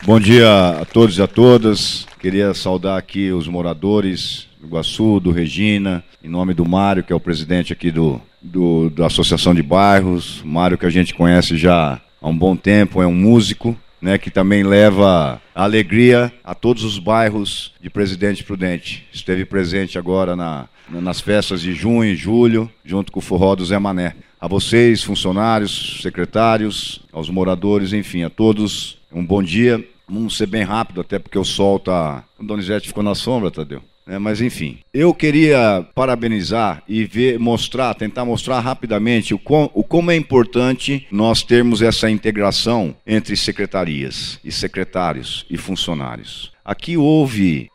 Bom dia a todos e a todas. Queria saudar aqui os moradores do Iguaçu, do Regina, em nome do Mário, que é o presidente aqui da Associação de Bairros. Mário, que a gente conhece já há um bom tempo, é um músico, né, que também leva a alegria a todos os bairros de Presidente Prudente. Esteve presente agora nas festas de junho e julho, junto com o Forró do Zé Mané. A vocês, funcionários, secretários, aos moradores, enfim, a todos, um bom dia. Vamos ser bem rápido, até porque o sol tá... O Donizete ficou na sombra, Tadeu. Mas enfim, eu queria parabenizar e tentar mostrar rapidamente como é importante nós termos essa integração entre secretarias e secretários e funcionários. Aqui houve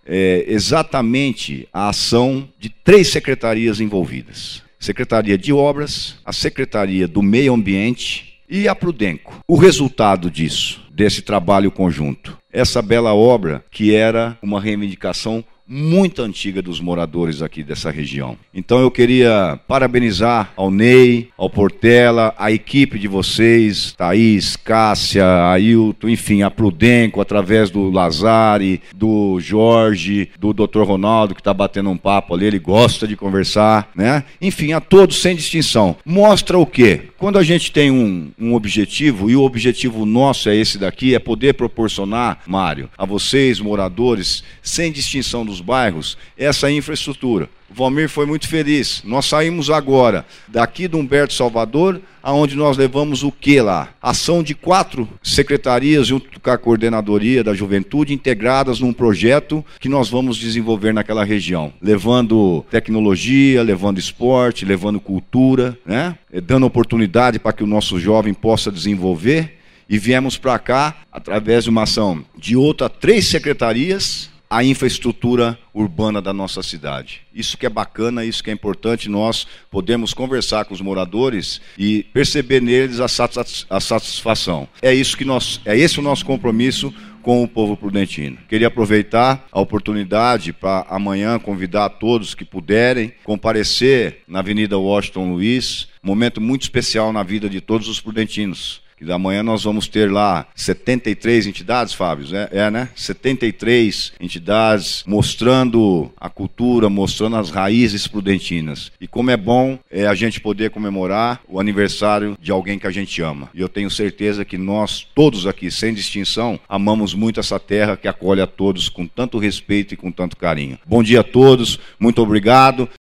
exatamente a ação de 3 secretarias envolvidas. Secretaria de Obras, a Secretaria do Meio Ambiente e a Prudenco. O resultado desse trabalho conjunto, essa bela obra que era uma reivindicação muito antiga dos moradores aqui dessa região. Então eu queria parabenizar ao Ney, ao Portela, a equipe de vocês, Thaís, Cássia, Ailton, enfim, a Prudenco, através do Lazari, do Jorge, do Dr. Ronaldo, que está batendo um papo ali, ele gosta de conversar, né? Enfim, a todos sem distinção. Mostra o quê? Quando a gente tem um objetivo, e o objetivo nosso é esse daqui, é poder proporcionar, Mário, a vocês, moradores, sem distinção dos bairros, essa infraestrutura. O Valmir foi muito feliz. Nós saímos agora daqui do Humberto Salvador, aonde nós levamos o que lá? Ação de 4 secretarias junto com a coordenadoria da juventude integradas num projeto que nós vamos desenvolver naquela região, levando tecnologia, levando esporte, levando cultura, né? Dando oportunidade para que o nosso jovem possa desenvolver. E viemos para cá através de uma ação de 3 secretarias, a infraestrutura urbana da nossa cidade. Isso que é bacana, isso que é importante, nós podemos conversar com os moradores e perceber neles a satisfação. É esse o nosso compromisso com o povo prudentino. Queria aproveitar a oportunidade para amanhã convidar a todos que puderem comparecer na Avenida Washington Luiz, momento muito especial na vida de todos os prudentinos. E da manhã nós vamos ter lá 73 entidades, Fábio, né? 73 entidades mostrando a cultura, mostrando as raízes prudentinas. E como é bom a gente poder comemorar o aniversário de alguém que a gente ama. E eu tenho certeza que nós, todos aqui, sem distinção, amamos muito essa terra que acolhe a todos com tanto respeito e com tanto carinho. Bom dia a todos, muito obrigado.